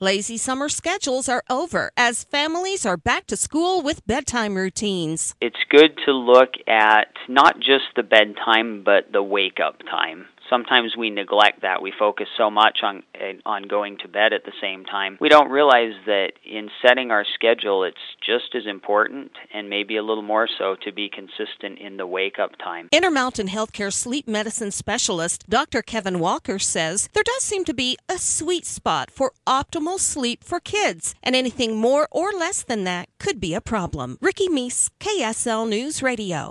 Lazy summer schedules are over as families are back to school with bedtime routines. It's good to look at not just the bedtime, but the wake-up time. Sometimes we neglect that. We focus so much on going to bed at the same time. We don't realize that in setting our schedule, it's just as important, and maybe a little more so, to be consistent in the wake-up time. Intermountain Healthcare sleep medicine specialist Dr. Kevin Walker says there does seem to be a sweet spot for optimal sleep for kids, and anything more or less than that could be a problem. Ricky Meese, KSL News Radio.